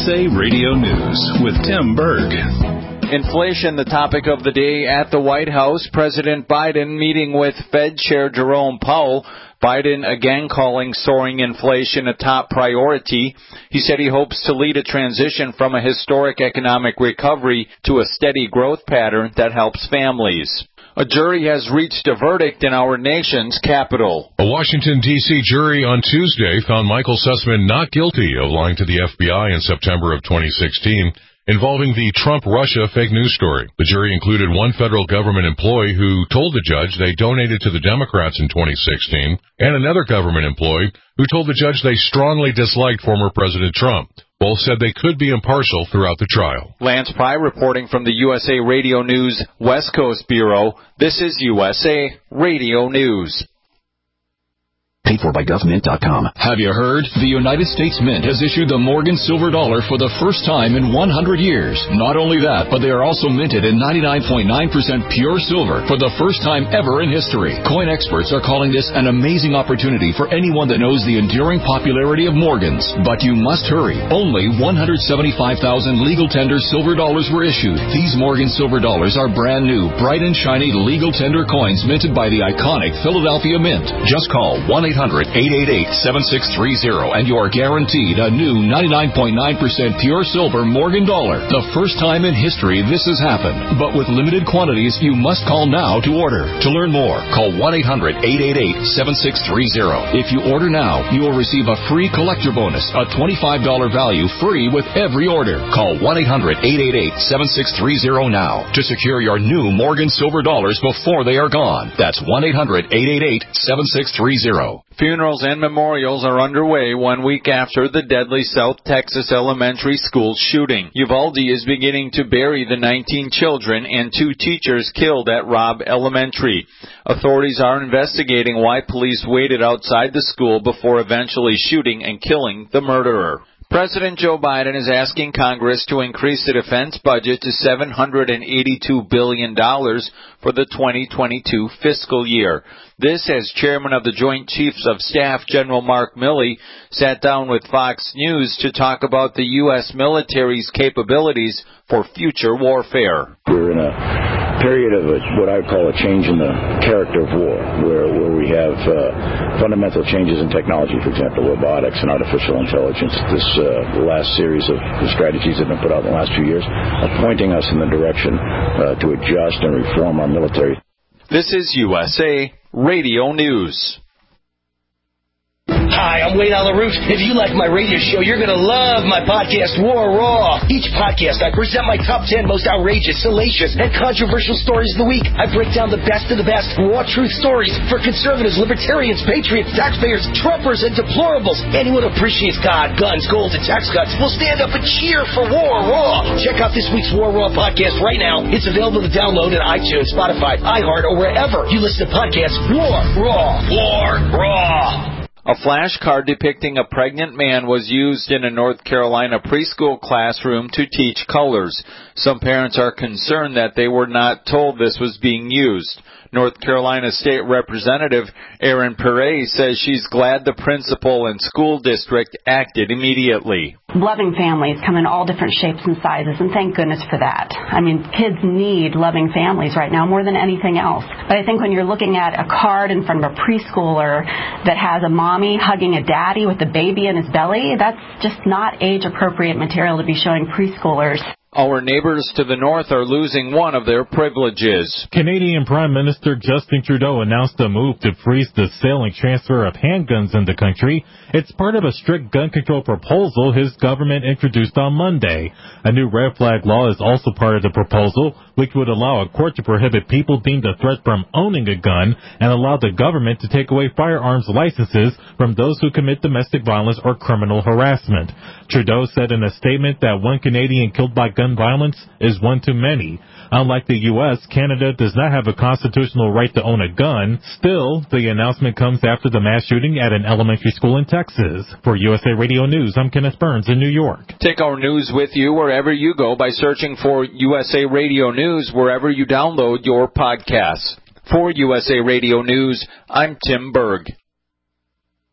USA Radio News with Tim Berg. Inflation, the topic of the day at the White House. President Biden meeting with Fed Chair Jerome Powell. Biden again calling soaring inflation a top priority. He said he hopes to lead a transition from a historic economic recovery to a steady growth pattern that helps families. A jury has reached a verdict in our nation's capital. A Washington, D.C. jury on Tuesday found Michael Sussman not guilty of lying to the FBI in September of 2016 involving the Trump-Russia fake news story. The jury included one federal government employee who told the judge they donated to the Democrats in 2016, and another government employee who told the judge they strongly disliked former President Trump. Both said they could be impartial throughout the trial. Lance Pry reporting from the USA Radio News West Coast Bureau. This is USA Radio News. Paid for by GovMint.com. Have you heard? The United States Mint has issued the Morgan Silver Dollar for the first time in 100 years. Not only that, but they are also minted in 99.9% pure silver for the first time ever in history. Coin experts are calling this an amazing opportunity for anyone that knows the enduring popularity of Morgans. But you must hurry. Only 175,000 legal tender silver dollars were issued. These Morgan Silver Dollars are brand new, bright and shiny legal tender coins minted by the iconic Philadelphia Mint. Just call 1-800-888-7630 and you are guaranteed a new 99.9% pure silver Morgan dollar. The first time in history this has happened. But with limited quantities, you must call now to order. To learn more, call 1-800-888-7630. If you order now, you will receive a free collector bonus, a $25 value free with every order. Call 1-800-888-7630 now to secure your new Morgan Silver Dollars before they are gone. That's 1-800-888-7630. Funerals and memorials are underway 1 week after the deadly South Texas elementary school shooting. Uvalde is beginning to bury the 19 children and 2 teachers killed at Robb Elementary. Authorities are investigating why police waited outside the school before eventually shooting and killing the murderer. President Joe Biden is asking Congress to increase the defense budget to $782 billion for the 2022 fiscal year. This as Chairman of the Joint Chiefs of Staff, General Mark Milley, sat down with Fox News to talk about the U.S. military's capabilities for future warfare. We're in a period of what I would call a change in the character of war, where we have fundamental changes in technology, for example, robotics and artificial intelligence. The last series of strategies that have been put out in the last few years are pointing us in the direction to adjust and reform our military. This is USA Radio News. Hi, I'm Wayne on the Roof. If you like my radio show, you're going to love my podcast, War Raw. Each podcast, I present my top 10 most outrageous, salacious, and controversial stories of the week. I break down the best of the best raw truth stories for conservatives, libertarians, patriots, taxpayers, Trumpers, and deplorables. Anyone who appreciates God, guns, gold, and tax cuts will stand up and cheer for War Raw. Check out this week's War Raw podcast right now. It's available to download at iTunes, Spotify, iHeart, or wherever you listen to podcasts. War Raw. War Raw. A flashcard depicting a pregnant man was used in a North Carolina preschool classroom to teach colors. Some parents are concerned that they were not told this was being used. North Carolina State Representative Erin Perez says she's glad the principal and school district acted immediately. Loving families come in all different shapes and sizes, and thank goodness for that. I mean, kids need loving families right now more than anything else. But I think when you're looking at a card in front of a preschooler that has a mommy hugging a daddy with a baby in his belly, that's just not age-appropriate material to be showing preschoolers. Our neighbors to the north are losing one of their privileges. Canadian Prime Minister Justin Trudeau announced a move to freeze the sale and transfer of handguns in the country. It's part of a strict gun control proposal his government introduced on Monday. A new red flag law is also part of the proposal, which would allow a court to prohibit people deemed a threat from owning a gun and allow the government to take away firearms licenses from those who commit domestic violence or criminal harassment. Trudeau said in a statement that one Canadian killed by gun violence is one too many. Unlike the U.S., Canada does not have a constitutional right to own a gun. Still, the announcement comes after the mass shooting at an elementary school in Texas. For USA Radio News, I'm Kenneth Burns in New York. Take our news with you wherever you go by searching for USA Radio News wherever you download your podcasts. For USA Radio News, I'm Tim Berg.